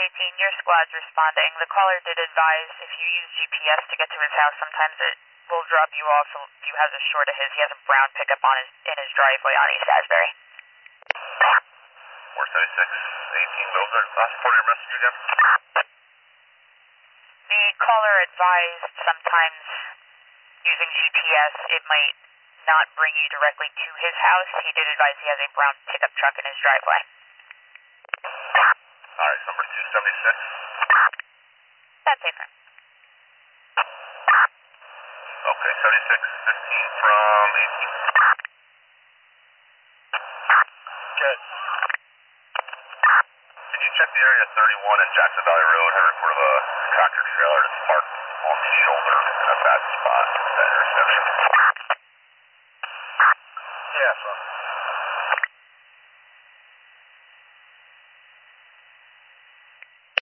1018, your squad's responding. The caller did advise if you use GPS to get to his house, sometimes it will drop you off a few houses short of his. He has a brown pickup in his driveway on East Asbury. 476, 18, what was the last part of your message again? The caller advised sometimes using GPS, it might not bring you directly to his house. He did advise he has a brown pickup truck in his driveway. Alright, number 276. That's it. Okay, 7615 from 18. Good. Can you check the area 31 and Jackson Valley Road? I report of a tractor trailer that's parked on the shoulder in a bad spot at that intersection. Yeah, son.